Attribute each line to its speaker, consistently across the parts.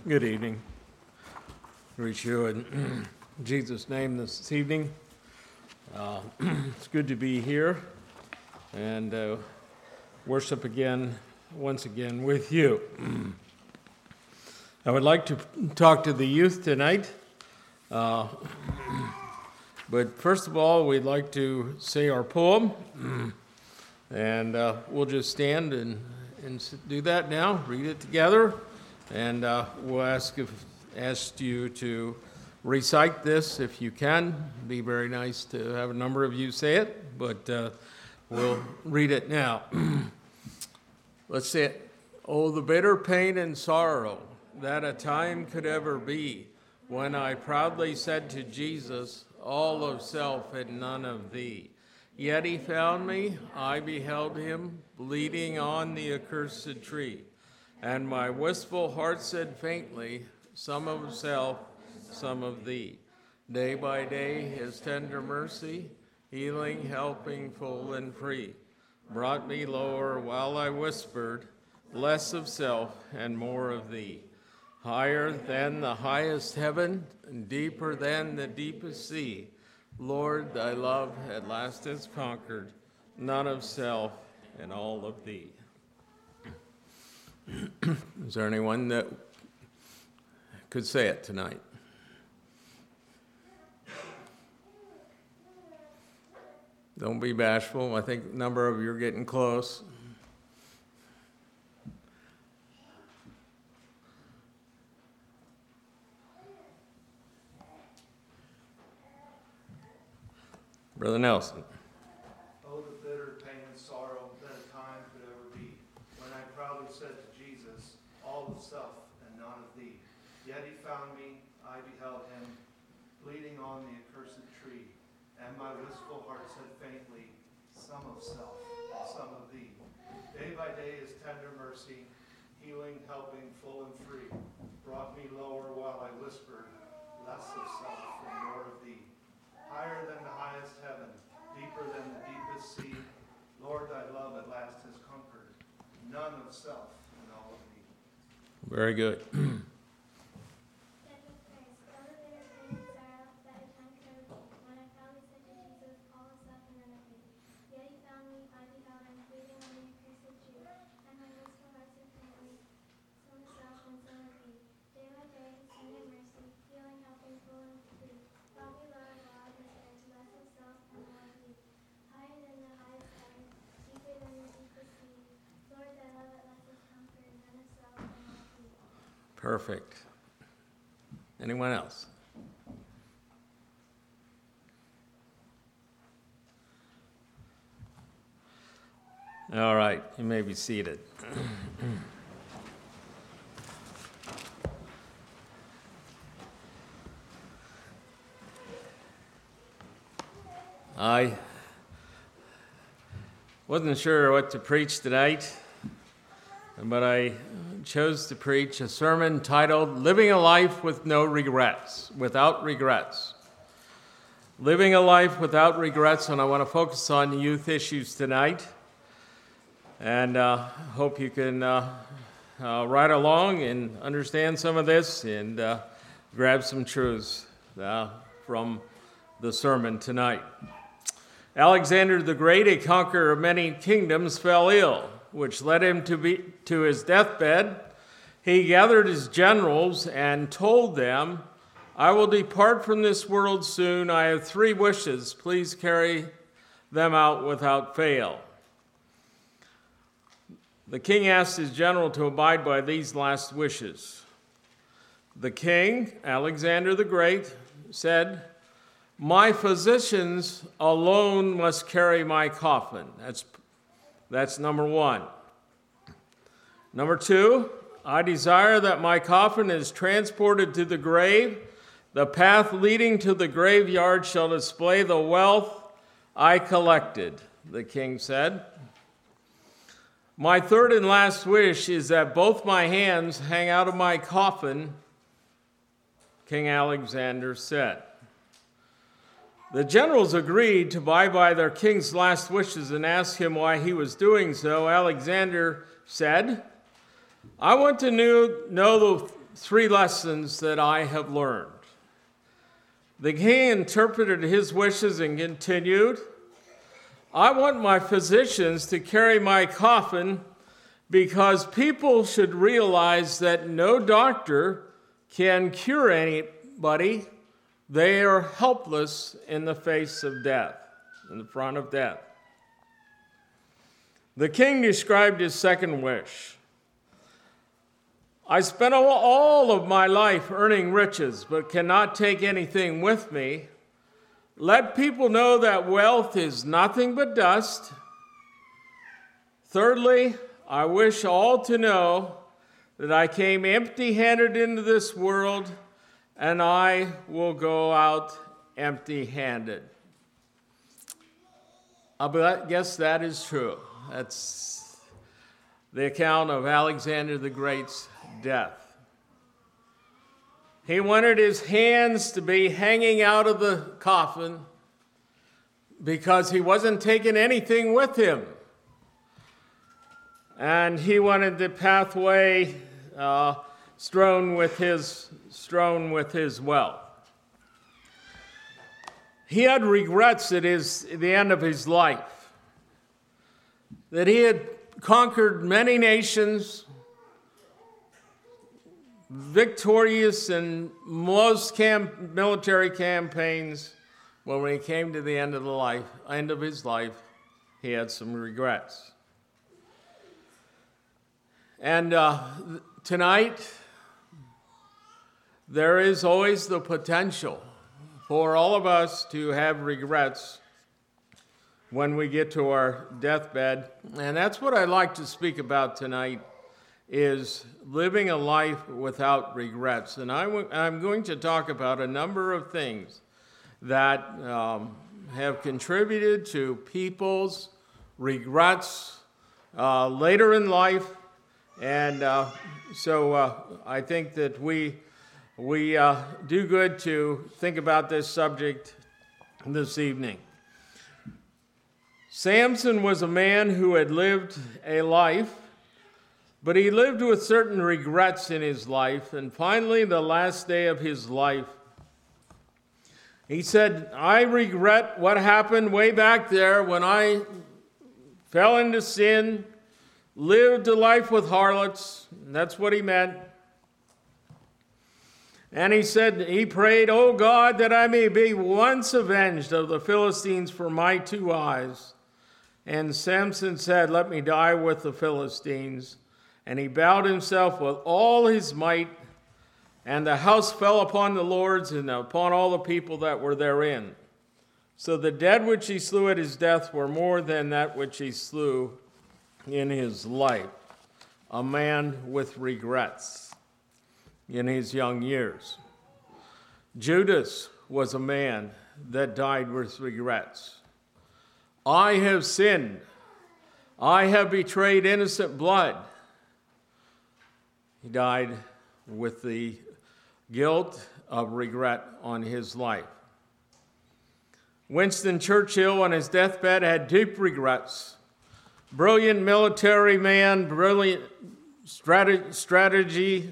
Speaker 1: Good evening. Greet you in Jesus' name this evening. It's good to be here and worship once again with you. I would like to talk to the youth tonight, but first of all, we'd like to say our poem, and we'll just stand and do that now, read it together, and we'll ask you to recite this if you can. It'd be very nice to have a number of you say it, but we'll read it now. Let's say it. Oh, the bitter pain and sorrow that a time could ever be, when I proudly said to Jesus, all of self and none of thee. Yet he found me, I beheld him, bleeding on the accursed tree. And my wistful heart said faintly, some of self, some of thee. Day by day his tender mercy, healing, helping, full and free, brought me lower while I whispered, less of self and more of thee. Higher than the highest heaven, and deeper than the deepest sea. Lord, thy love at last has conquered, none of self and all of thee. Is there anyone that could say it tonight? Don't be bashful. I think a number of you are getting close. Brother Nelson.
Speaker 2: Oh, the bitter pain and sorrow that a time could ever be, when I proudly said to Jesus, all of self and none of thee. Yet he found me, I beheld him, bleeding on the accursed tree, and my wistful heart said faintly, some of self and some of thee. Day by day his tender mercy, healing, helping, full and free, brought me lower while I whispered, less of self and more of thee. Higher than the highest heaven, deeper than the deepest sea, Lord, thy love at last has conquered, none of self and all of thee.
Speaker 1: Very good. Perfect. Anyone else? All right, you may be seated. I wasn't sure what to preach tonight, but I chose to preach a sermon titled Living a Life with No Regrets, Without Regrets. Living a life without regrets, and I want to focus on youth issues tonight. And hope you can ride along and understand some of this and grab some truths from the sermon tonight. Alexander the Great, a conqueror of many kingdoms, fell ill, which led him to his deathbed. He gathered his generals and told them, I will depart from this world soon. I have 3 wishes. Please carry them out without fail. The king asked his general to abide by these last wishes. The king, Alexander the Great, said, my physicians alone must carry my coffin. That's number 1. Number 2, I desire that my coffin is transported to the grave. The path leading to the graveyard shall display the wealth I collected, the king said. My 3rd and last wish is that both my hands hang out of my coffin, King Alexander said. The generals agreed to abide by their king's last wishes and asked him why he was doing so. Alexander said, I want to know the 3 lessons that I have learned. The king interpreted his wishes and continued, I want my physicians to carry my coffin because people should realize that no doctor can cure anybody. They are helpless in the face of death, in the front of death. The king described his second wish. I spent all of my life earning riches, but cannot take anything with me. Let people know that wealth is nothing but dust. Thirdly, I wish all to know that I came empty-handed into this world, and I will go out empty-handed. I guess that is true. That's the account of Alexander the Great's death. He wanted his hands to be hanging out of the coffin because he wasn't taking anything with him. And he wanted the pathway strewn with his wealth. He had regrets at the end of his life, that he had conquered many nations, victorious in most military campaigns. Well, when he came to the end of his life, he had some regrets. And tonight, there is always the potential for all of us to have regrets when we get to our deathbed. And that's what I'd like to speak about tonight, is living a life without regrets. And I'm going to talk about a number of things that have contributed to people's regrets later in life. And so I think that we do good to think about this subject this evening. Samson was a man who had lived a life, but he lived with certain regrets in his life. And finally, the last day of his life, he said, I regret what happened way back there when I fell into sin, lived a life with harlots. That's what he meant. And he said, he prayed, oh God, that I may be once avenged of the Philistines for my 2 eyes. And Samson said, let me die with the Philistines. And he bowed himself with all his might, and the house fell upon the lords and upon all the people that were therein. So the dead which he slew at his death were more than that which he slew in his life. A man with regrets in his young years. Judas was a man that died with regrets. I have sinned. I have betrayed innocent blood. He died with the guilt of regret on his life. Winston Churchill on his deathbed had deep regrets. Brilliant military man, brilliant strategy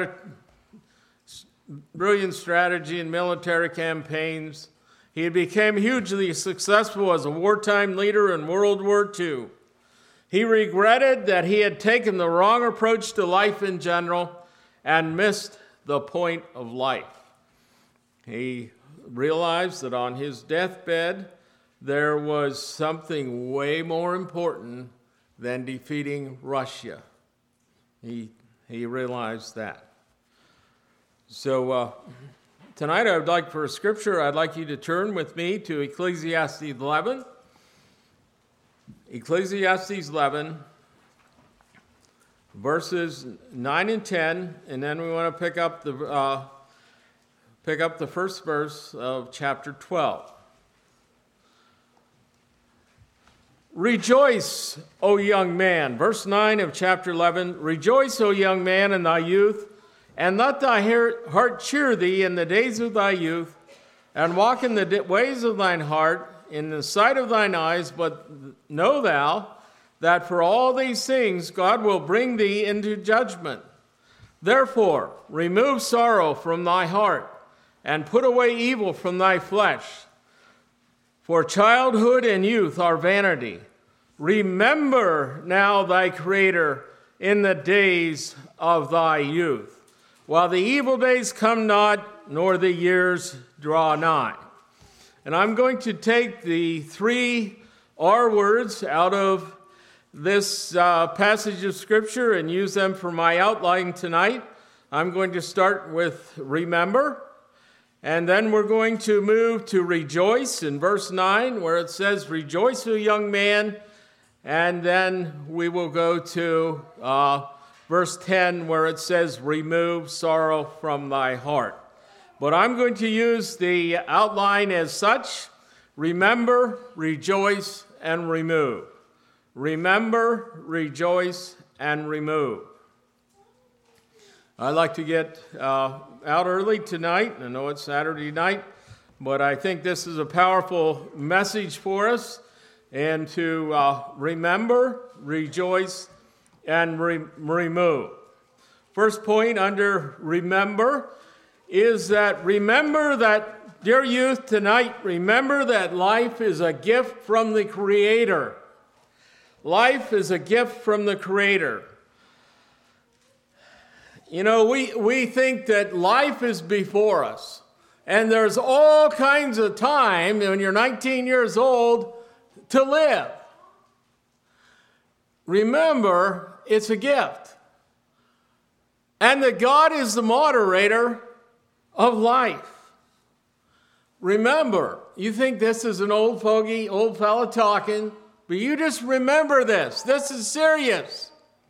Speaker 1: in military campaigns. He became hugely successful as a wartime leader in World War II. He regretted that he had taken the wrong approach to life in general and missed the point of life. He realized that on his deathbed, there was something way more important than defeating Russia. He realized that. So tonight I would like, for a scripture, I'd like you to turn with me to Ecclesiastes 11. Ecclesiastes 11, verses 9 and 10, and then we want to pick up the first verse of chapter 12. Rejoice, O young man. Verse 9 of chapter 11. Rejoice, O young man, in thy youth, and let thy heart cheer thee in the days of thy youth, and walk in the ways of thine heart, in the sight of thine eyes, but know thou that for all these things God will bring thee into judgment. Therefore, remove sorrow from thy heart, and put away evil from thy flesh. For childhood and youth are vanity. Remember now thy Creator in the days of thy youth, while the evil days come not, nor the years draw nigh. And I'm going to take the 3 R words out of this passage of Scripture and use them for my outline tonight. I'm going to start with remember, and then we're going to move to rejoice in verse 9, where it says, rejoice, O young man, and then we will go to verse 10, where it says, remove sorrow from thy heart. But I'm going to use the outline as such: remember, rejoice, and remove. Remember, rejoice, and remove. I'd like to get out early tonight. I know it's Saturday night, but I think this is a powerful message for us. And to remember, rejoice, and remove. First point under remember is that remember that, dear youth, tonight, remember that life is a gift from the Creator. Life is a gift from the Creator. You know, we think that life is before us, and there's all kinds of time when you're 19 years old to live. Remember, it's a gift. And that God is the moderator of life. Remember, you think this is an old fogey, old fella talking, but you just remember this. This is serious.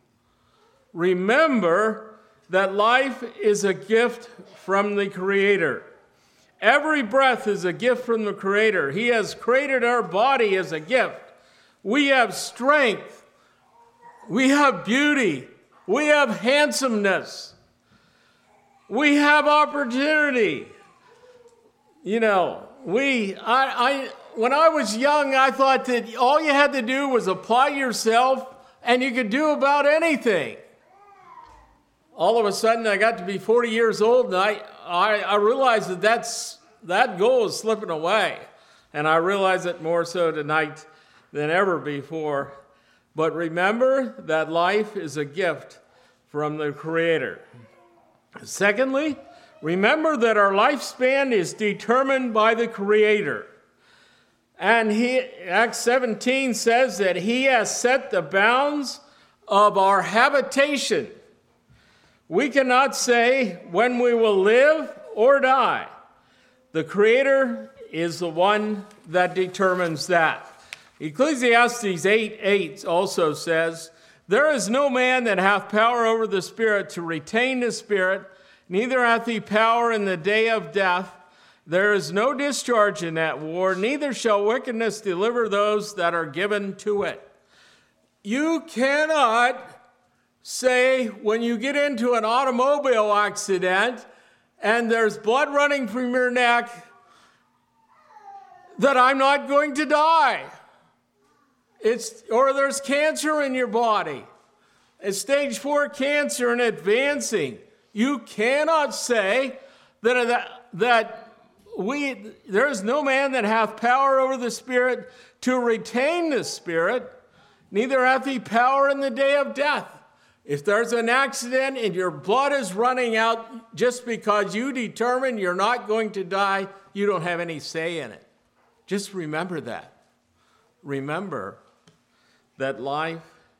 Speaker 1: Remember that life is a gift from the Creator. Every breath is a gift from the Creator. He has created our body as a gift. We have strength. We have beauty. We have handsomeness. We have opportunity. You know, when I was young, I thought that all you had to do was apply yourself and you could do about anything. All of a sudden, I got to be 40 years old, and I realized that goal is slipping away. And I realize it more so tonight than ever before. But remember that life is a gift from the Creator. Secondly, remember that our lifespan is determined by the Creator. And Acts 17 says that He has set the bounds of our habitation. We cannot say when we will live or die. The Creator is the one that determines that. Ecclesiastes 8:8 also says, there is no man that hath power over the Spirit to retain the Spirit, neither hath he power in the day of death. There is no discharge in that war, neither shall wickedness deliver those that are given to it. You cannot say when you get into an automobile accident and there's blood running from your neck that I'm not going to die. Or there's cancer in your body. It's stage 4 cancer and advancing. You cannot say that there is no man that hath power over the Spirit to retain the Spirit, neither hath he power in the day of death. If there's an accident and your blood is running out just because you determine you're not going to die, you don't have any say in it. Just remember that. Remember that life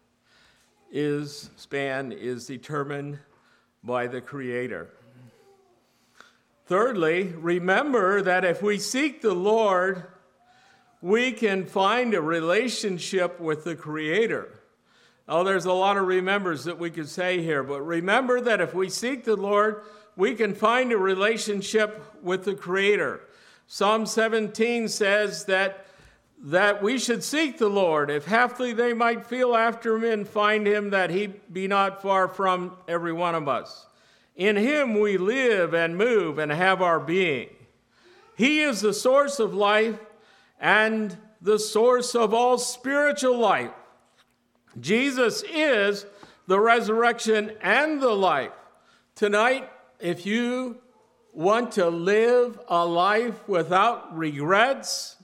Speaker 1: span is determined by the Creator. Thirdly, remember that if we seek the Lord, we can find a relationship with the Creator. Oh, there's a lot of remembers that we could say here, but remember that if we seek the Lord, we can find a relationship with the Creator. Psalm 17 says that we should seek the Lord, if haply they might feel after him and find him, that he be not far from every one of us. In him we live and move and have our being. He is the source of life and the source of all spiritual life. Jesus is the resurrection and the life. Tonight, if you want to live a life without regrets,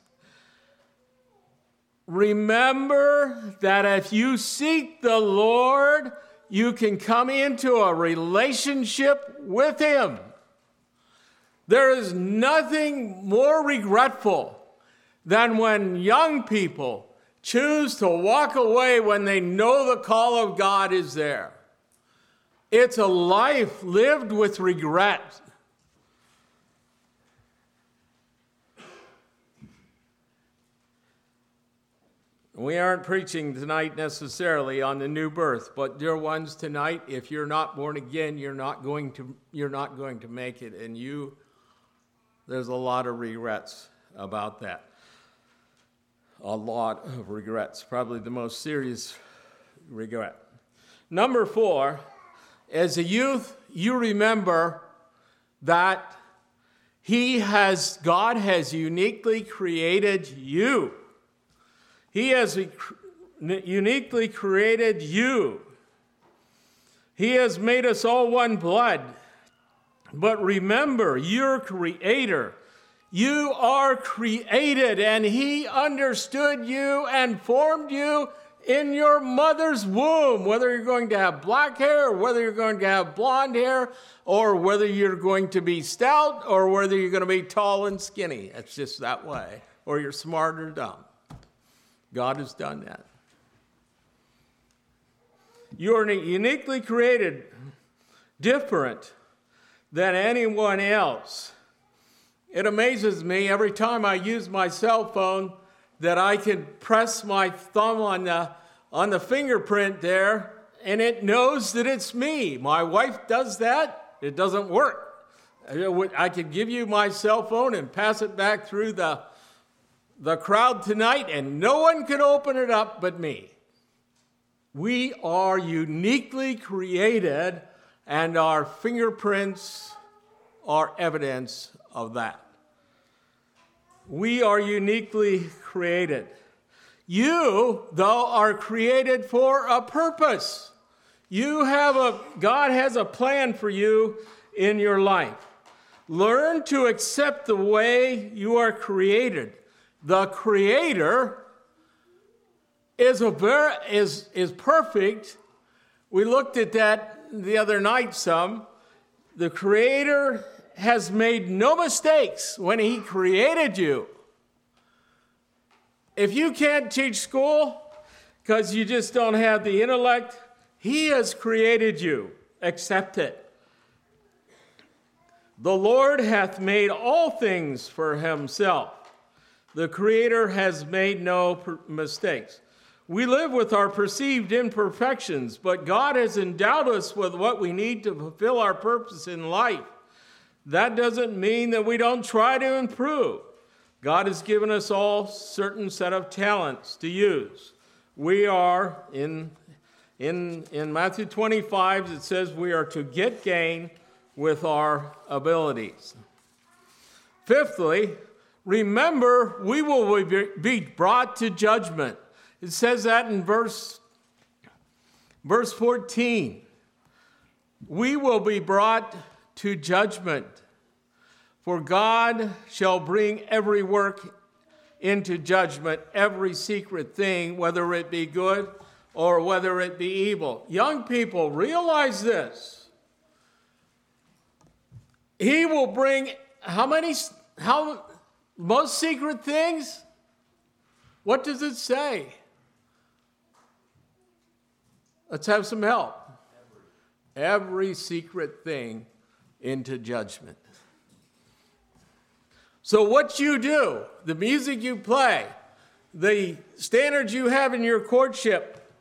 Speaker 1: remember that if you seek the Lord, you can come into a relationship with Him. There is nothing more regretful than when young people choose to walk away when they know the call of God is there. It's a life lived with regret. We aren't preaching tonight necessarily on the new birth, but dear ones, tonight, if you're not born again, you're not going to make it, and there's a lot of regrets about that. A lot of regrets, probably the most serious regret. Number 4, as a youth, you remember that God has uniquely created you. He has uniquely created you. He has made us all one blood. But remember, your Creator. You are created, and He understood you and formed you in your mother's womb, whether you're going to have black hair, or whether you're going to have blonde hair, or whether you're going to be stout, or whether you're going to be tall and skinny. It's just that way. Or you're smart or dumb. God has done that. You are uniquely created, different than anyone else. It amazes me every time I use my cell phone that I can press my thumb on the fingerprint there, and it knows that it's me. My wife does that. It doesn't work. I could give you my cell phone and pass it back through the crowd tonight, and no one can open it up but me. We are uniquely created, and our fingerprints are evidence of that. We are uniquely created. You, though, are created for a purpose. God has a plan for you in your life. Learn to accept the way you are created. The Creator is perfect. We looked at that the other night some. The Creator has made no mistakes when He created you. If you can't teach school because you just don't have the intellect, He has created you. Accept it. The Lord hath made all things for Himself. The Creator has made no mistakes. We live with our perceived imperfections, but God has endowed us with what we need to fulfill our purpose in life. That doesn't mean that we don't try to improve. God has given us all a certain set of talents to use. We are, in Matthew 25, it says we are to get gain with our abilities. Fifthly, remember, we will be brought to judgment. It says that in verse 14. We will be brought to judgment. For God shall bring every work into judgment, every secret thing, whether it be good or whether it be evil. Young people, realize this. He will bring most secret things? What does it say? Let's have some help. Every secret thing into judgment. So what you do, the music you play, the standards you have in your courtship,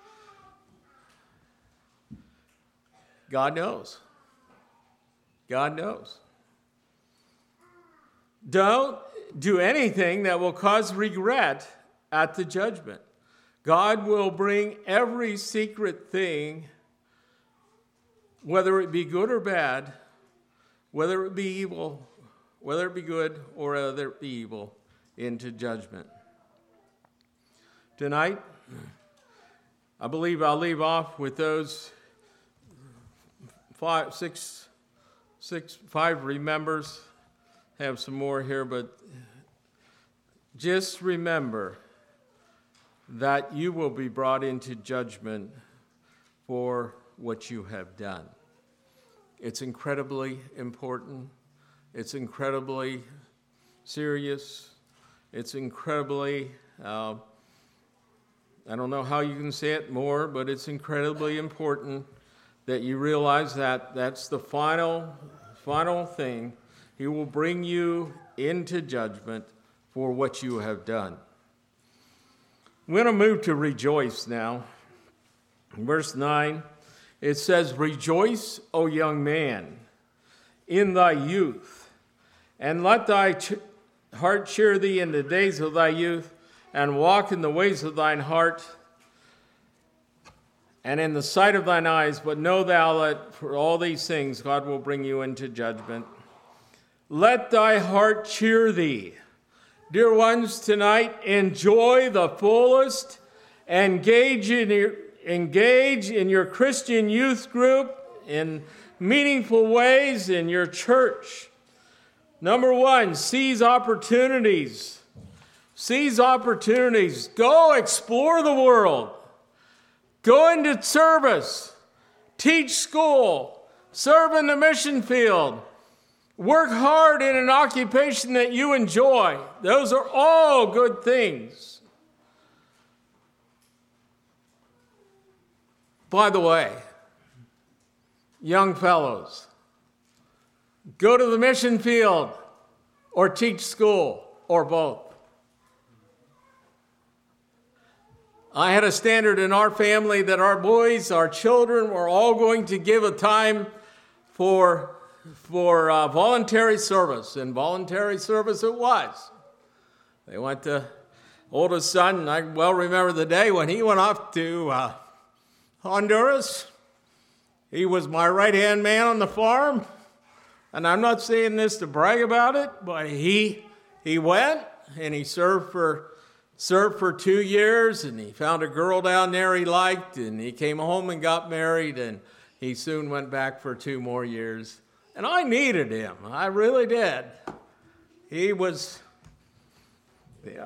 Speaker 1: God knows. God knows. Don't do anything that will cause regret at the judgment. God will bring every secret thing, whether it be good or bad, whether it be evil, whether it be good or whether it be evil, into judgment. Tonight, I believe I'll leave off with those 5 remembers. Have some more here, but just remember that you will be brought into judgment for what you have done. It's incredibly important. It's incredibly serious. It's incredibly, I don't know how you can say it more, but it's incredibly important that you realize that that's the final thing. He will bring you into judgment for what you have done. I'm going to move to rejoice now. In verse 9, it says, "Rejoice, O young man, in thy youth, and let thy heart cheer thee in the days of thy youth, and walk in the ways of thine heart, and in the sight of thine eyes. But know thou that for all these things God will bring you into judgment. Let thy heart cheer thee." Dear ones, tonight, enjoy the fullest. Engage in your Christian youth group in meaningful ways in your church. Number 1, seize opportunities. Seize opportunities. Go explore the world. Go into service. Teach school. Serve in the mission field. Work hard in an occupation that you enjoy. Those are all good things. By the way, young fellows, go to the mission field or teach school or both. I had a standard in our family that our boys, our children, were all going to give a time for voluntary service, and voluntary service it was. They went to oldest son, and I well remember the day when he went off to Honduras. He was my right-hand man on the farm, and I'm not saying this to brag about it, but he went and he served for 2 years, and he found a girl down there he liked, and he came home and got married, and he soon went back for 2 more years. And I needed him. I really did. He was, yeah.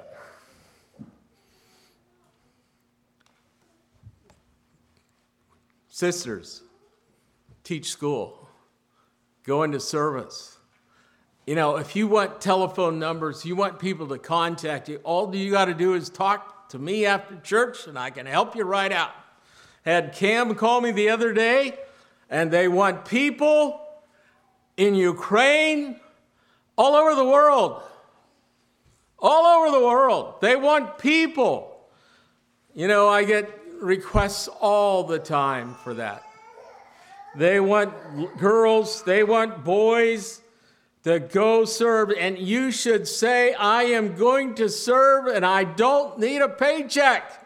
Speaker 1: Sisters, teach school. Go into service. You know, if you want telephone numbers, you want people to contact you, all you got to do is talk to me after church, and I can help you right out. Had Cam call me the other day, and they want people in Ukraine, all over the world. All over the world. They want people. You know, I get requests all the time for that. They want girls, they want boys to go serve. And you should say, I am going to serve and I don't need a paycheck.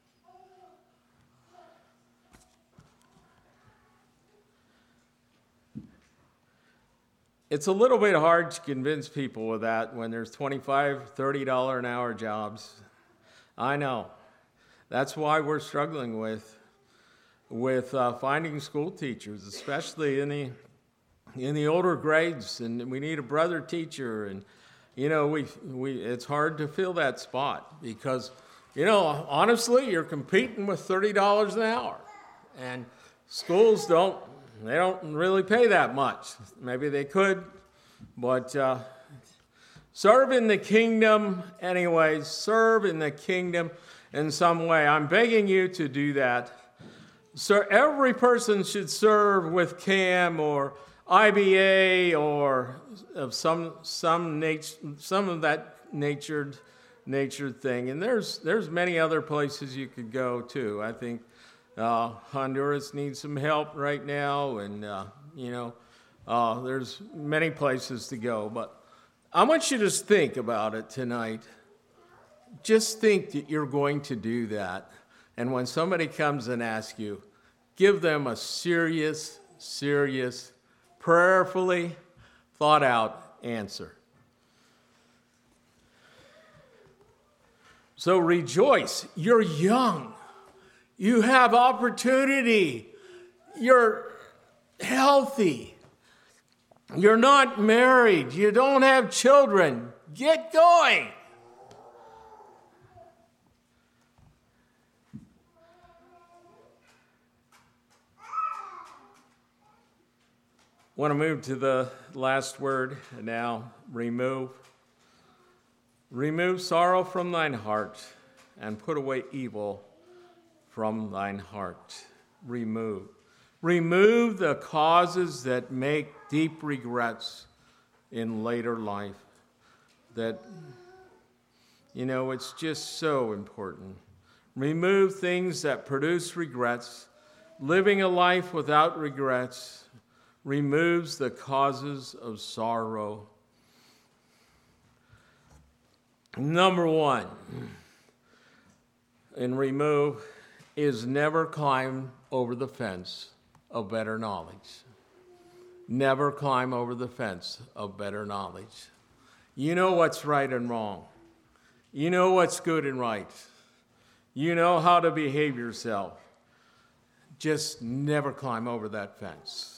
Speaker 1: It's a little bit hard to convince people with that when there's $25, $30 an hour jobs. I know. That's why we're struggling with finding school teachers, especially in the older grades, and we need a brother teacher. And you know, it's hard to fill that spot because, you know, honestly, you're competing with $30 an hour, and schools don't really pay that much. Maybe they could, but serve in the kingdom anyways. Serve in the kingdom in some way. I'm begging you to do that. So every person should serve with CAM or IBA or of some of that natured thing. And there's many other places you could go too. I think Honduras needs some help right now, and there's many places to go. But I want you to just think about it tonight. Just think that you're going to do that, and when somebody comes and asks you, give them a serious, prayerfully thought out answer. So rejoice. You're young. You have opportunity. You're healthy. You're not married. You don't have children. Get going. I want to move to the last word now, remove. Remove sorrow from thine heart and put away evil from thine heart. Remove. Remove the causes that make deep regrets in later life. That, it's just so important. Remove things that produce regrets. Living a life without regrets removes the causes of sorrow. Number one, in remove, is never climb over the fence of better knowledge. Never climb over the fence of better knowledge. You know what's right and wrong. You know what's good and right. You know how to behave yourself. Just never climb over that fence.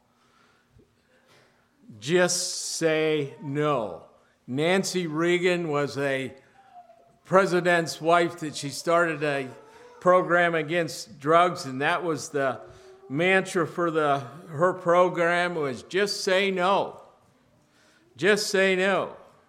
Speaker 1: Just say no. Nancy Reagan was a president's wife that she started a program against drugs, and that was the mantra for her program was just say no. Just say no.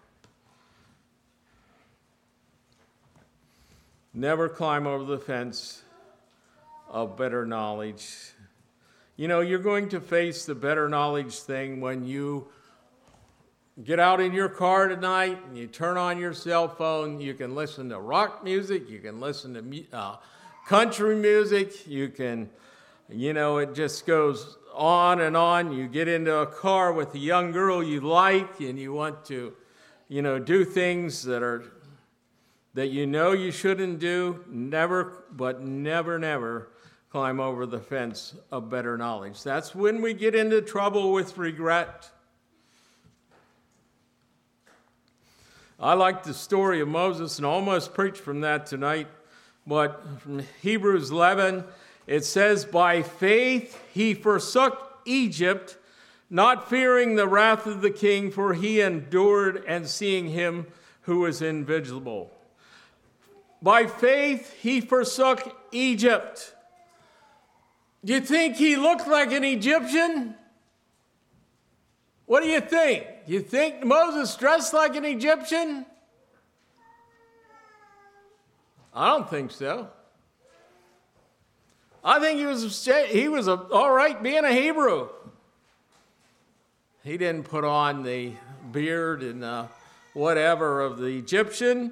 Speaker 1: Never climb over the fence of better knowledge. You're going to face the better knowledge thing when you get out in your car tonight and you turn on your cell phone. You can listen to rock music. You can listen to country music. You can, it just goes on and on. You get into a car with a young girl you like and you want to, do things that you shouldn't do. Never climb over the fence of better knowledge. That's when we get into trouble with regret. I like the story of Moses and almost preached from that tonight, but from Hebrews 11, it says, by faith he forsook Egypt, not fearing the wrath of the king, for he endured and seeing him who is invisible. By faith he forsook Egypt. Do you think he looked like an Egyptian? What do you think? You think Moses dressed like an Egyptian? I don't think so. I think he was all right being a Hebrew. He didn't put on the beard and whatever of the Egyptian.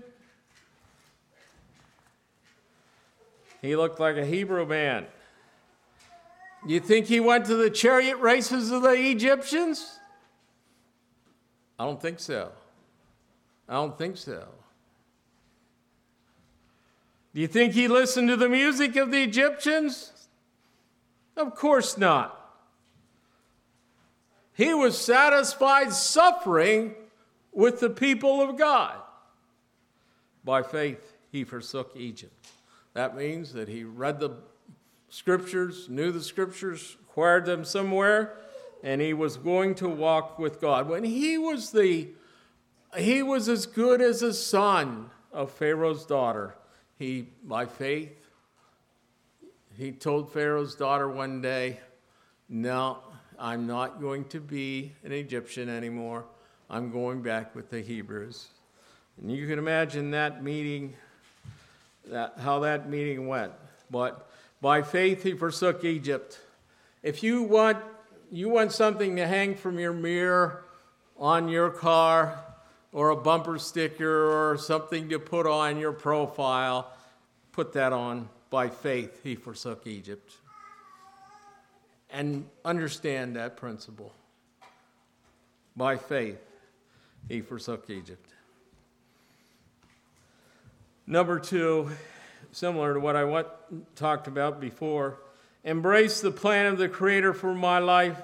Speaker 1: He looked like a Hebrew man. You think he went to the chariot races of the Egyptians? I don't think so. Do you think he listened to the music of the Egyptians? Of course not. He was satisfied suffering with the people of God. By faith, he forsook Egypt. That means that he read the Scriptures, knew the Scriptures, acquired them somewhere, and he was going to walk with God. When he was as good as a son of Pharaoh's daughter. By faith, he told Pharaoh's daughter one day, no, I'm not going to be an Egyptian anymore. I'm going back with the Hebrews. And you can imagine that meeting, how that meeting went. But by faith, he forsook Egypt. If you want something to hang from your mirror on your car, or a bumper sticker, or something to put on your profile, put that on. By faith, he forsook Egypt. And understand that principle. By faith, he forsook Egypt. Number 2, similar to what I talked about before, embrace the plan of the Creator for my life.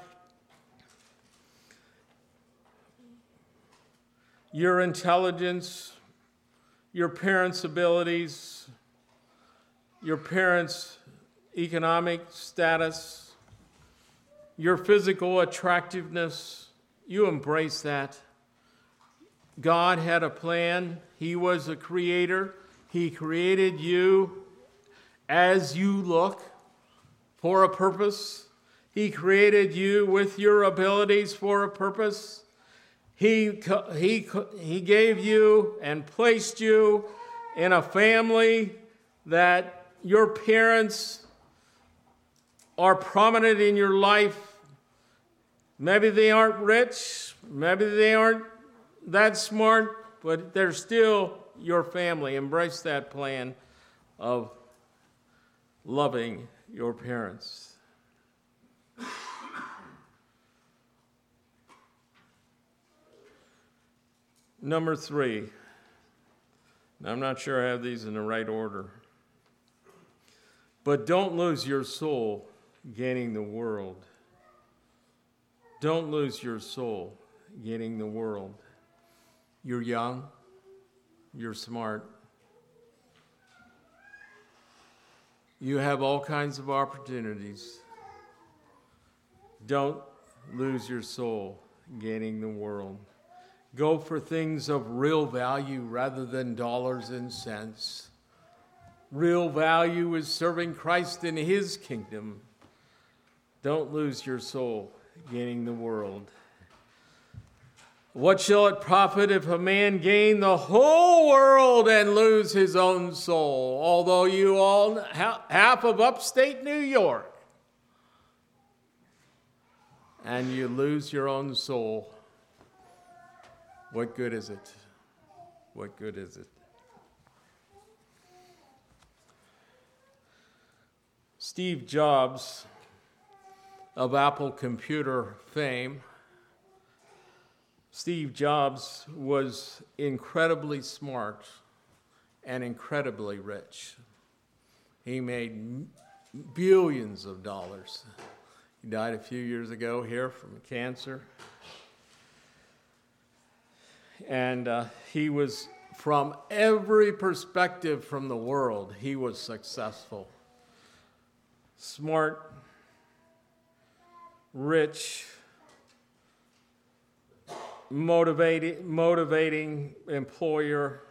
Speaker 1: Your intelligence, your parents' abilities, your parents' economic status, your physical attractiveness, you embrace that. God had a plan. He was a creator. He created you as you look for a purpose. He created you with your abilities for a purpose. He gave you and placed you in a family that your parents are prominent in your life. Maybe they aren't rich, maybe they aren't that smart, but they're still your family. Embrace that plan of loving your parents. Number 3. Now, I'm not sure I have these in the right order. But don't lose your soul gaining the world. Don't lose your soul gaining the world. You're young. You're smart. You have all kinds of opportunities. Don't lose your soul gaining the world. Go for things of real value rather than dollars and cents. Real value is serving Christ in his kingdom. Don't lose your soul gaining the world. What shall it profit if a man gain the whole world and lose his own soul? Although you all half of upstate New York, and you lose your own soul, what good is it? What good is it? Steve Jobs of Apple computer fame, Steve Jobs was incredibly smart and incredibly rich. He made billions of dollars. He died a few years ago here from cancer. And he was, from every perspective from the world, he was successful. Smart, rich, motivating employer.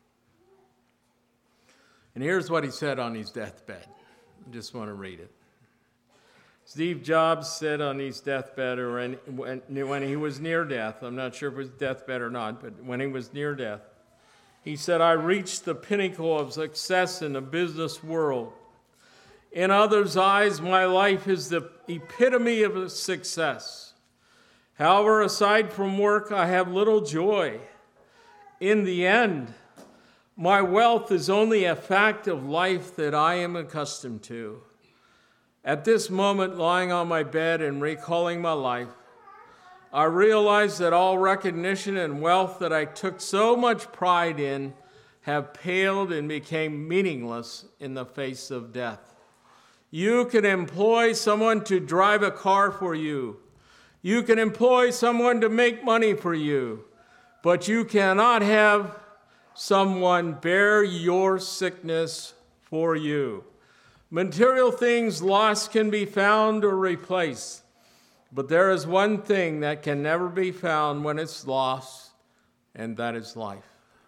Speaker 1: And here's what he said on his deathbed. I just want to read it. Steve Jobs said on his deathbed, or when he was near death, I'm not sure if it was deathbed or not, but when he was near death, he said, "I reached the pinnacle of success in the business world. In others' eyes, my life is the epitome of success. However, aside from work, I have little joy. In the end, my wealth is only a fact of life that I am accustomed to. At this moment, lying on my bed and recalling my life, I realize that all recognition and wealth that I took so much pride in have paled and became meaningless in the face of death. You can employ someone to drive a car for you. You can employ someone to make money for you, but you cannot have someone bear your sickness for you. Material things lost can be found or replaced, but there is one thing that can never be found when it's lost, and that is life.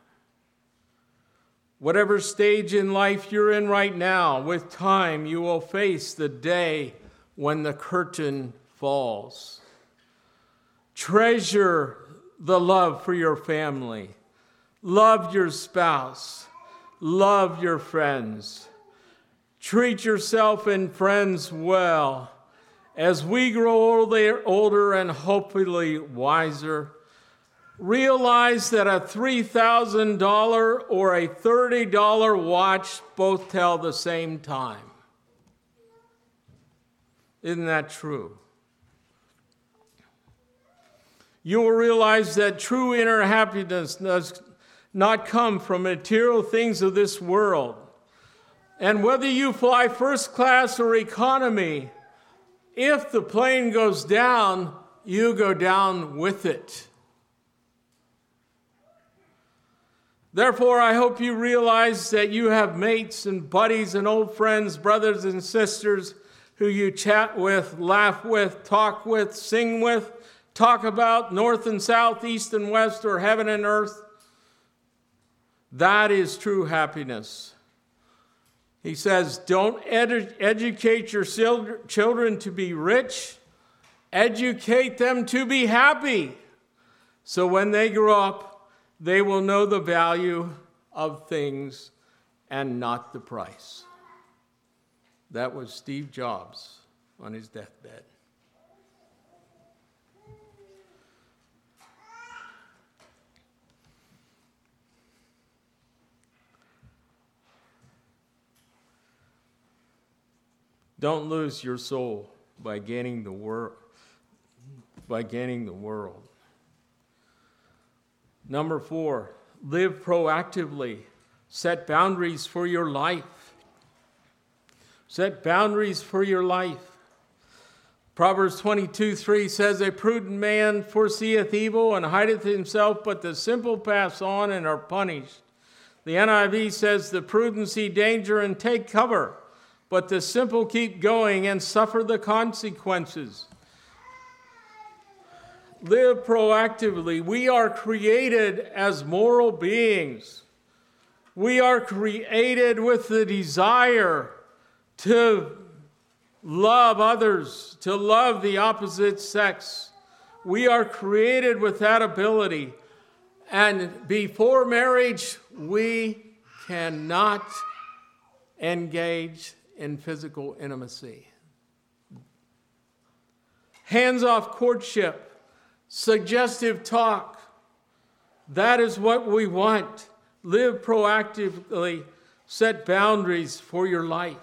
Speaker 1: Whatever stage in life you're in right now, with time you will face the day when the curtain falls. Treasure the love for your family. Love your spouse. Love your friends. Treat yourself and friends well. As we grow older and hopefully wiser, realize that a $3,000 or a $30 watch both tell the same time. Isn't that true? You will realize that true inner happiness does not come from material things of this world. And whether you fly first class or economy, if the plane goes down, you go down with it. Therefore, I hope you realize that you have mates and buddies and old friends, brothers and sisters, who you chat with, laugh with, talk with, sing with, talk about north and south, east and west, or heaven and earth. That is true happiness. He says, don't educate your children to be rich. Educate them to be happy. So when they grow up, they will know the value of things and not the price. That was Steve Jobs on his deathbed. Don't lose your soul by gaining the world. Number 4, live proactively. Set boundaries for your life. Set boundaries for your life. Proverbs 22:3 says, a prudent man foreseeth evil and hideth himself, but the simple pass on and are punished. The NIV says, the prudent see danger and take cover, but the simple keep going and suffer the consequences. Live proactively. We are created as moral beings. We are created with the desire to love others, to love the opposite sex. We are created with that ability. And before marriage, we cannot engage in physical intimacy. Hands-off courtship, suggestive talk, that is what we want. Live proactively, set boundaries for your life.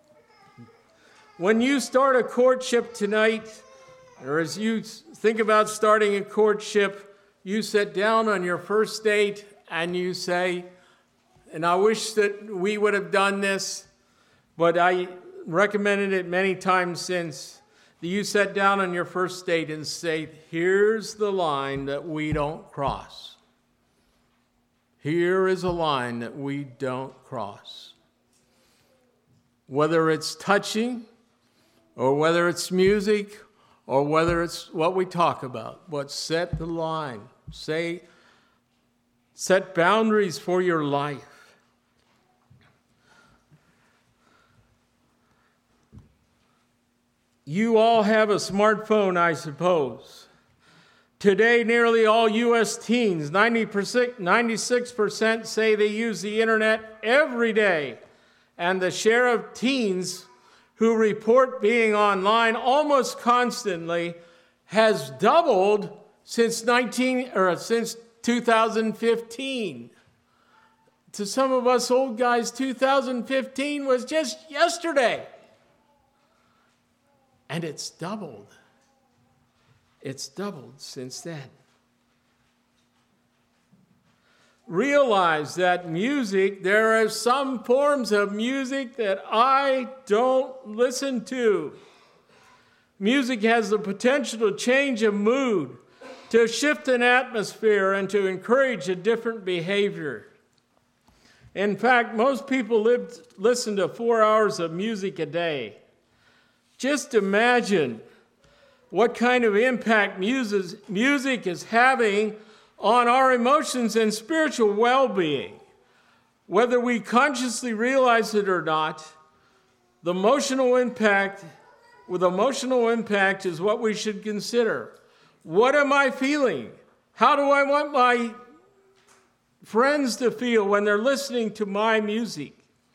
Speaker 1: When you start a courtship tonight, or as you think about starting a courtship, you sit down on your first date and you say, and I wish that we would have done this, but I recommended it many times since. You sit down on your first date and say, here's the line that we don't cross. Here is a line that we don't cross. Whether it's touching, or whether it's music, or whether it's what we talk about, but set the line. Set boundaries for your life. You all have a smartphone, I suppose. Today, nearly all U.S. teens, 96%, say they use the internet every day. And the share of teens who report being online almost constantly has doubled since 2015. To some of us old guys, 2015 was just yesterday. And it's doubled. It's doubled since then. Realize that music, there are some forms of music that I don't listen to. Music has the potential to change a mood, to shift an atmosphere, and to encourage a different behavior. In fact, most people listen to 4 hours of music a day. Just imagine what kind of impact music is having on our emotions and spiritual well-being. Whether we consciously realize it or not, the emotional impact is what we should consider. What am I feeling? How do I want my friends to feel when they're listening to my music?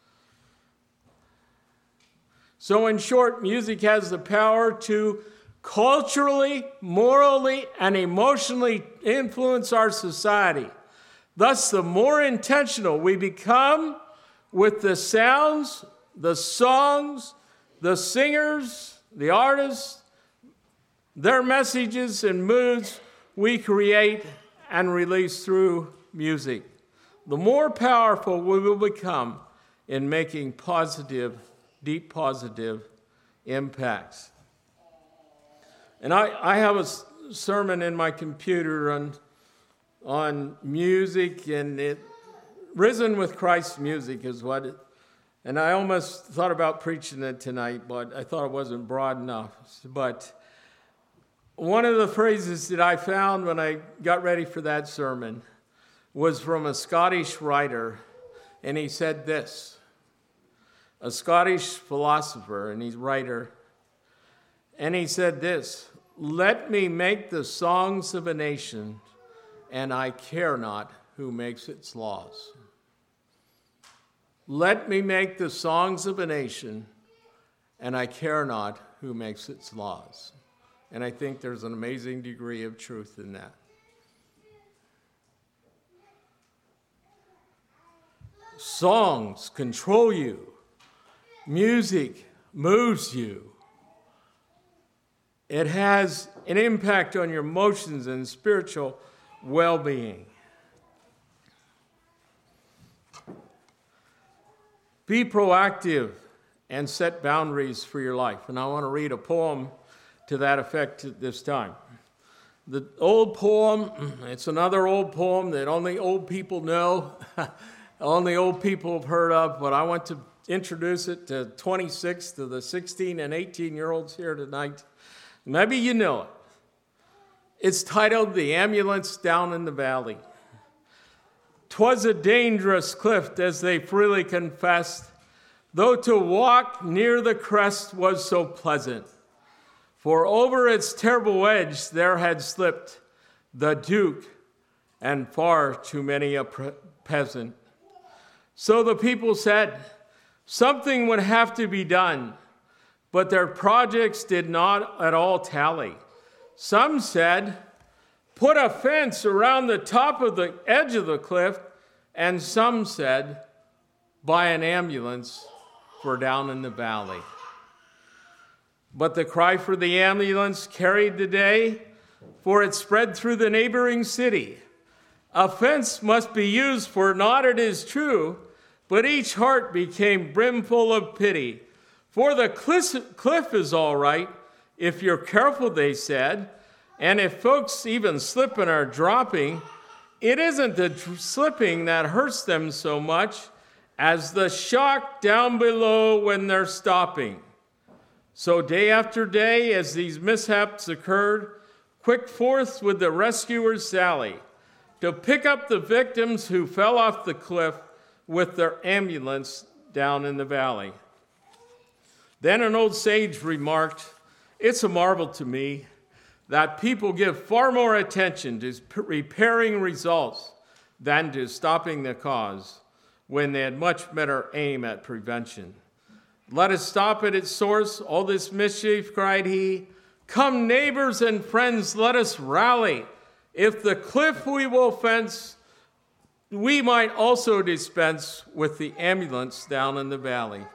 Speaker 1: So in short, music has the power to culturally, morally, and emotionally influence our society. Thus, the more intentional we become with the sounds, the songs, the singers, the artists, their messages and moods we create and release through music, the more powerful we will become in making deep positive impacts. And I have a sermon in my computer on music, and Risen with Christ music is what And I almost thought about preaching it tonight, but I thought it wasn't broad enough. But one of the phrases that I found when I got ready for that sermon was from a Scottish writer, and he said this, a Scottish philosopher, and he's a writer, and he said this, "Let me make the songs of a nation, and I care not who makes its laws." Let me make the songs of a nation, and I care not who makes its laws. And I think there's an amazing degree of truth in that. Songs control you. Music moves you. It has an impact on your emotions and spiritual well-being. Be proactive and set boundaries for your life. And I want to read a poem to that effect at this time. The old poem, it's another old poem that only old people know, only old people have heard of, but I want to introduce it to 26 to the 16 and 18-year-olds here tonight. Maybe you know it. It's titled "The Ambulance Down in the Valley." 'Twas a dangerous cliff, as they freely confessed, though to walk near the crest was so pleasant. For over its terrible edge there had slipped the Duke and far too many a peasant. So the people said something would have to be done, but their projects did not at all tally. Some said, "Put a fence around the top of the edge of the cliff," and some said, "Buy an ambulance for down in the valley." But the cry for the ambulance carried the day, for it spread through the neighboring city. A fence must be used, for not it is true, but each heart became brimful of pity. For the cliff is all right, if you're careful, they said, and if folks even slip and are dropping, it isn't the slipping that hurts them so much as the shock down below when they're stopping. So day after day, as these mishaps occurred, quick forth would the rescuers sally to pick up the victims who fell off the cliff with their ambulance down in the valley. Then an old sage remarked, "It's a marvel to me that people give far more attention to repairing results than to stopping the cause, when they had much better aim at prevention. Let us stop at its source, all this mischief," cried he. "Come, neighbors and friends, let us rally. If the cliff we will fence, we might also dispense with the ambulance down in the valley."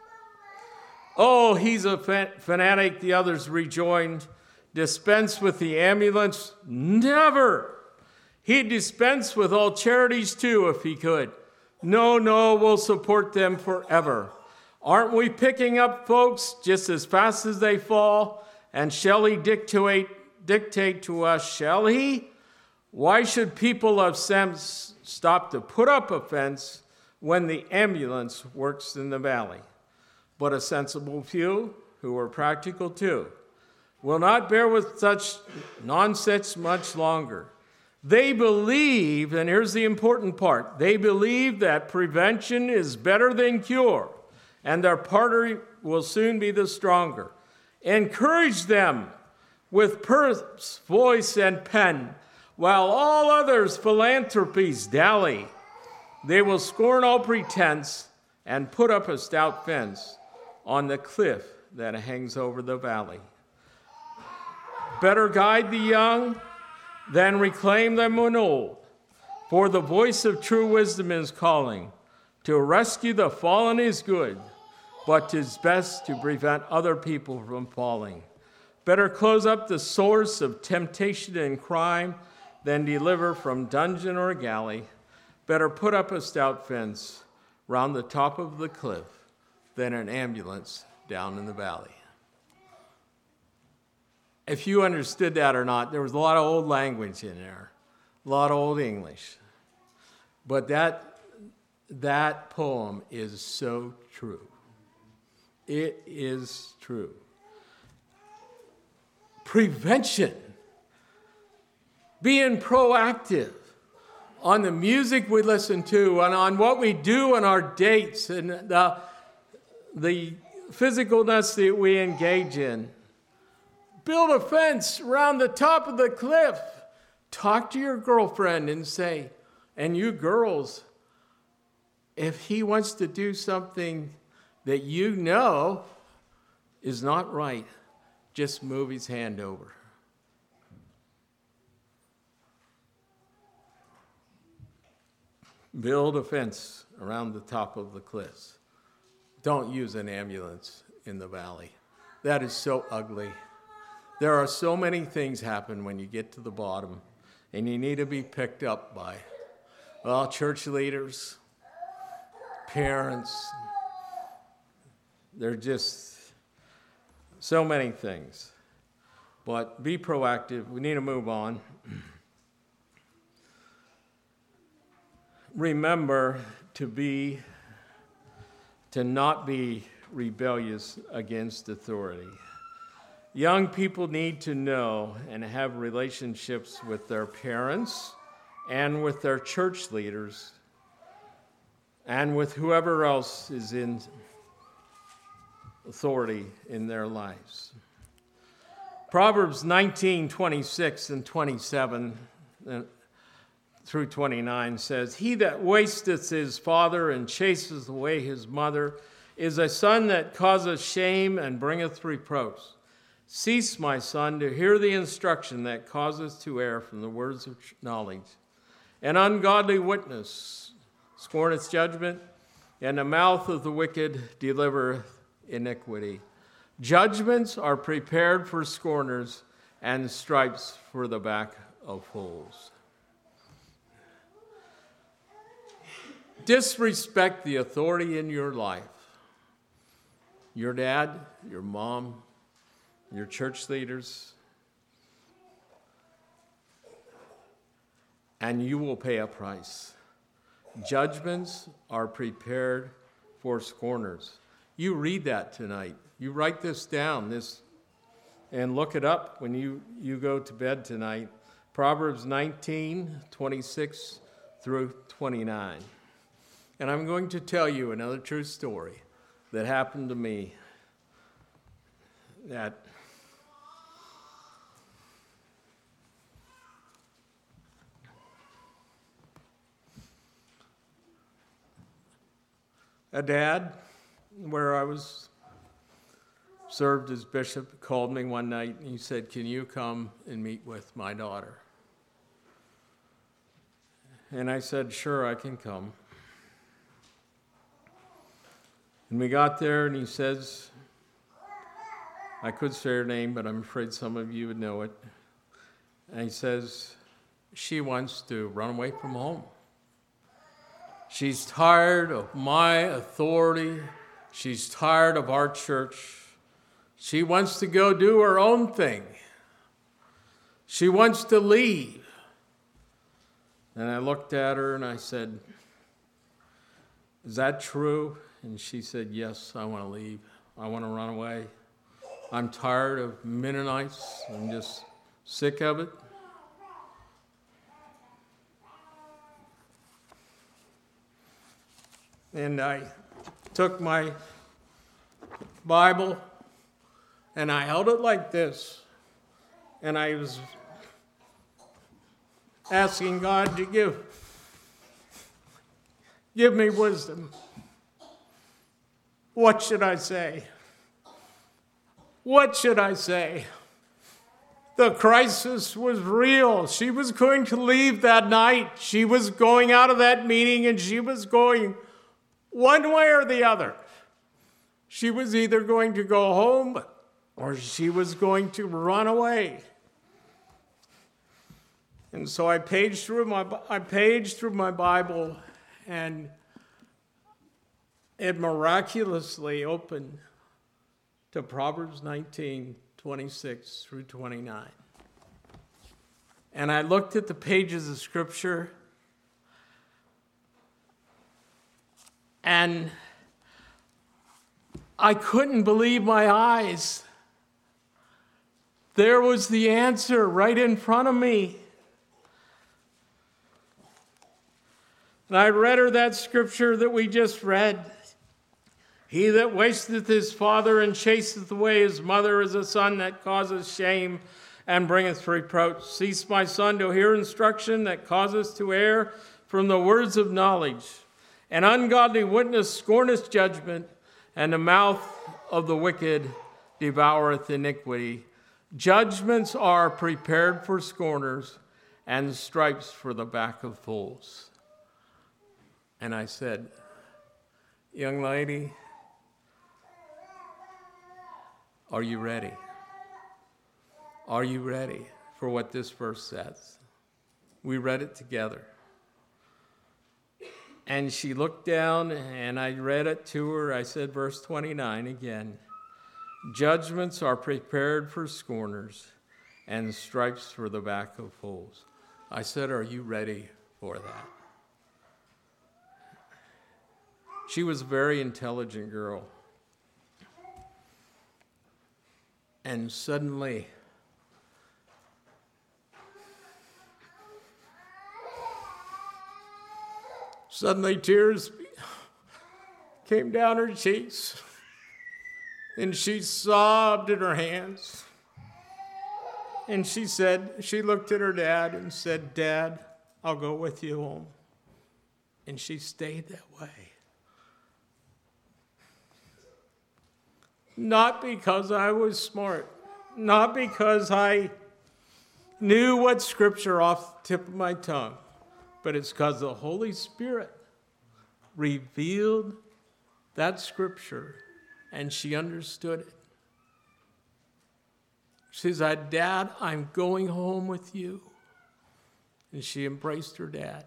Speaker 1: "Oh, he's a fanatic," the others rejoined. "Dispense with the ambulance? Never! He'd dispense with all charities too if he could. No, we'll support them forever. Aren't we picking up folks just as fast as they fall? And shall he dictate to us, shall he? Why should people of sense stop to put up a fence when the ambulance works in the valley? But a sensible few, who are practical too, will not bear with such nonsense much longer. They believe, and here's the important part, they believe that prevention is better than cure, and their party will soon be the stronger. Encourage them with purse, voice, and pen, while all others' philanthropies dally. They will scorn all pretense and put up a stout fence on the cliff that hangs over the valley. Better guide the young than reclaim them when old, for the voice of true wisdom is calling. To rescue the fallen is good, but 'tis best to prevent other people from falling. Better close up the source of temptation and crime than deliver from dungeon or galley. Better put up a stout fence round the top of the cliff than an ambulance down in the valley. If you understood that or not, there was a lot of old language in there, a lot of old English. But that poem is so true. It is true. Prevention. Being proactive on the music we listen to and on what we do on our dates and the physicalness that we engage in. Build a fence around the top of the cliff. Talk to your girlfriend and say, and you girls, if he wants to do something that you know is not right, just move his hand over. Build a fence around the top of the cliffs. Don't use an ambulance in the valley. That is so ugly. There are so many things happen when you get to the bottom, and you need to be picked up by, well, church leaders, parents. They're just so many things. But be proactive. We need to move on. Remember to not be rebellious against authority. Young people need to know and have relationships with their parents and with their church leaders and with whoever else is in authority in their lives. Proverbs 19:26 and 27 through 29 says, "He that wasteth his father and chaseth away his mother is a son that causeth shame and bringeth reproach. Cease, my son, to hear the instruction that causeth to err from the words of knowledge. An ungodly witness scorneth judgment, and the mouth of the wicked delivereth iniquity. Judgments are prepared for scorners, and stripes for the back of fools." Disrespect the authority in your life. Your dad, your mom, your church leaders, and you will pay a price. Judgments are prepared for scorners. You read that tonight. You write this down, and look it up when you go to bed tonight. Proverbs 19:26 through 29. And I'm going to tell you another true story that happened to me that a dad, where I was served as bishop, called me one night and he said, "Can you come and meet with my daughter?" And I said, "Sure, I can come." And we got there and he says, I could say her name, but I'm afraid some of you would know it. And he says, "She wants to run away from home. She's tired of my authority. She's tired of our church. She wants to go do her own thing. She wants to leave." And I looked at her and I said, "Is that true?" And she said, "Yes, I want to leave. I want to run away. I'm tired of Mennonites. I'm just sick of it." And I took my Bible and I held it like this. And I was asking God to give me wisdom. What should I say? What should I say? The crisis was real. She was going to leave that night. She was going out of that meeting and she was going one way or the other. She was either going to go home or she was going to run away. And so I paged through my Bible, and it miraculously opened to Proverbs 19:26 through 29. And I looked at the pages of Scripture, And I couldn't believe my eyes. There was the answer right in front of me. And I read her that scripture that we just read. He that wasteth his father and chaseth away his mother is a son that causeth shame and bringeth reproach. Cease, my son, to hear instruction that causeth to err from the words of knowledge. An ungodly witness scorneth judgment, and the mouth of the wicked devoureth iniquity. Judgments are prepared for scorners, and stripes for the back of fools. And I said, young lady, are you ready? Are you ready for what this verse says? We read it together. And she looked down, and I read it to her. I said, verse 29 again. Judgments are prepared for scorners, and stripes for the back of fools. I said, are you ready for that? She was a very intelligent girl. And suddenly, tears came down her cheeks, and she sobbed in her hands. And she looked at her dad and said, Dad, I'll go with you home. And she stayed that way. Not because I was smart, not because I knew what scripture off the tip of my tongue, but it's because the Holy Spirit revealed that scripture and she understood it. She said, Dad, I'm going home with you. And she embraced her dad.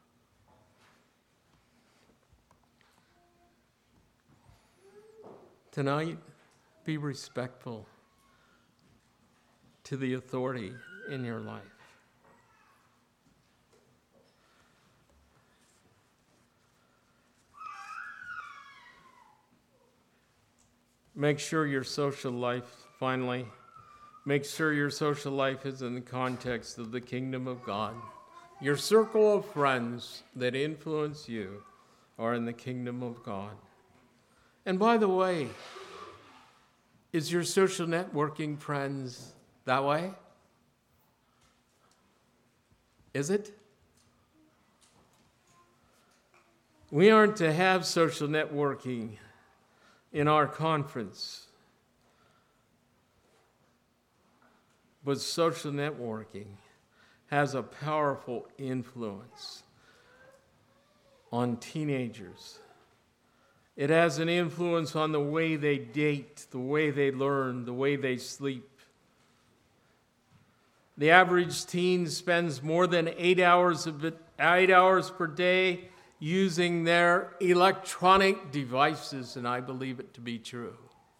Speaker 1: Tonight, be respectful to the authority in your life. Make sure your social life, finally, make sure your social life is in the context of the kingdom of God. Your circle of friends that influence you are in the kingdom of God. And by the way, is your social networking friends that way? Is it? We aren't to have social networking in our conference. But social networking has a powerful influence on teenagers. It has an influence on the way they date, the way they learn, the way they sleep. The average teen spends more than 8 hours per day using their electronic devices, and I believe it to be true.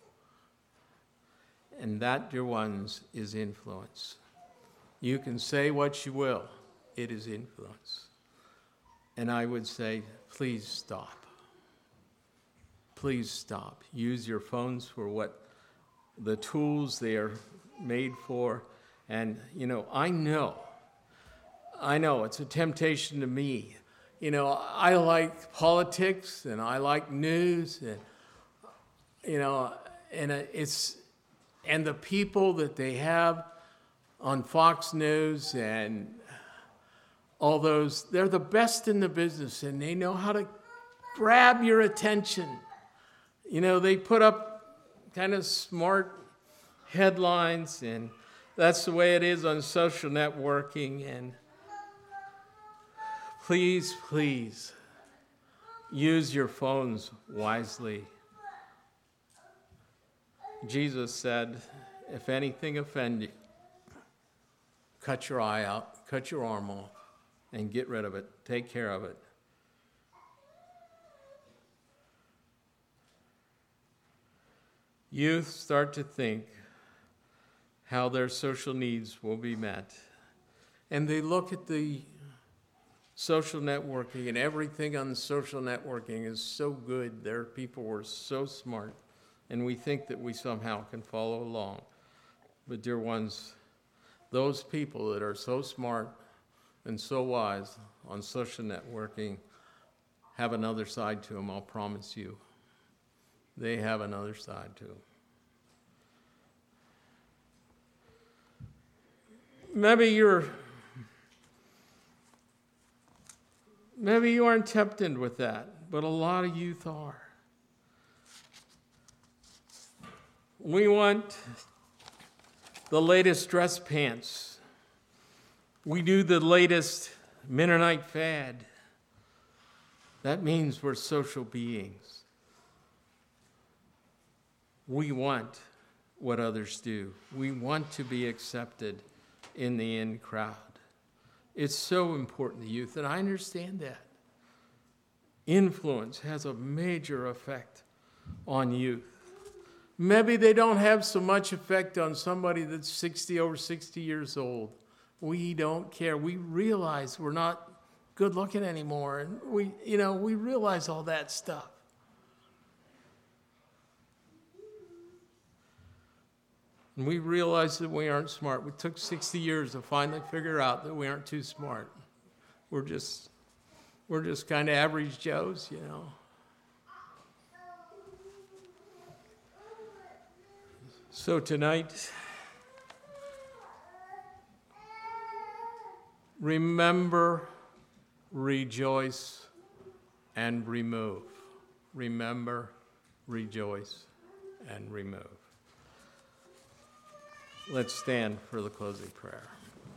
Speaker 1: And that, dear ones, is influence. You can say what you will, it is influence. And I would say, please stop. Please stop. Use your phones for what the tools they are made for. And, I know it's a temptation to me. I like politics and I like news and the people that they have on Fox News and all those, they're the best in the business and they know how to grab your attention. They put up kind of smart headlines, and that's the way it is on social networking. And please, please, use your phones wisely. Jesus said, if anything offend you, cut your eye out, cut your arm off, and get rid of it. Take care of it. Youth start to think how their social needs will be met. And they look at the social networking and everything on social networking is so good. There are people who are so smart, and we think that we somehow can follow along. But dear ones, those people that are so smart and so wise on social networking have another side to them, I'll promise you. They have another side to them. Maybe you aren't tempted with that, but a lot of youth are. We want the latest dress pants. We do the latest Mennonite fad. That means we're social beings. We want what others do. We want to be accepted in the in crowd. It's so important to youth, and I understand that. Influence has a major effect on youth. Maybe they don't have so much effect on somebody that's over 60 years old. We don't care. We realize we're not good looking anymore, and we realize all that stuff. And we realize that we aren't smart. We took 60 years to finally figure out that we aren't too smart. We're just kind of average Joes, So tonight, remember, rejoice, and remove. Remember, rejoice, and remove. Let's stand for the closing prayer.